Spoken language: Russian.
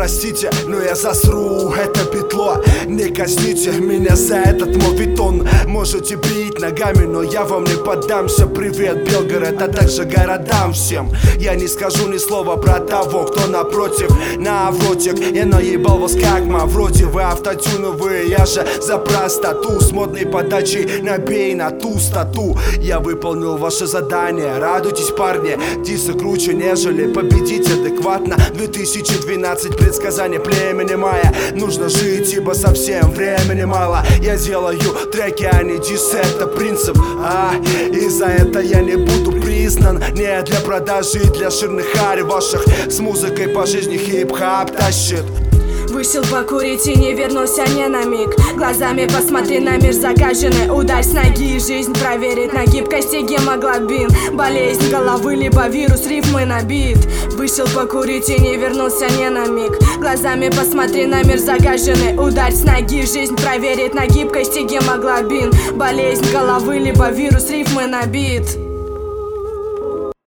простите, но я засру это петло. Не казните меня за этот моветон. Можете бить ногами, но я вам не поддамся. Привет, Белгород, а также городам всем. Я не скажу ни слова про того, кто напротив. На авротик я наебал вас как Мавроди. Вы автотюновые, я же за простоту. С модной подачей набей на ту стату. Я выполнил ваше задание, радуйтесь, парни. Дисы круче, нежели победить адекватно. 2012, предсказание племени майя. Нужно жить, ибо совсем времени мало. Я делаю треки, а не дисы, это принцип. И за это я не буду признан. Не для продажи и для жирных хари ваших. С музыкой по жизни хип-хап тащит. Вышел покурить и не вернулся ни на миг. Глазами посмотри на мир загаженный. Ударь с ноги, жизнь проверит на гибкость и гемоглобин. Болезнь головы, либо вирус рифмы набит. Вышел покурить и не вернулся ни на миг. Глазами посмотри на мир загаженный. Ударь с ноги, жизнь проверит на гибкость и гемоглобин. Болезнь головы, либо вирус рифмы набит.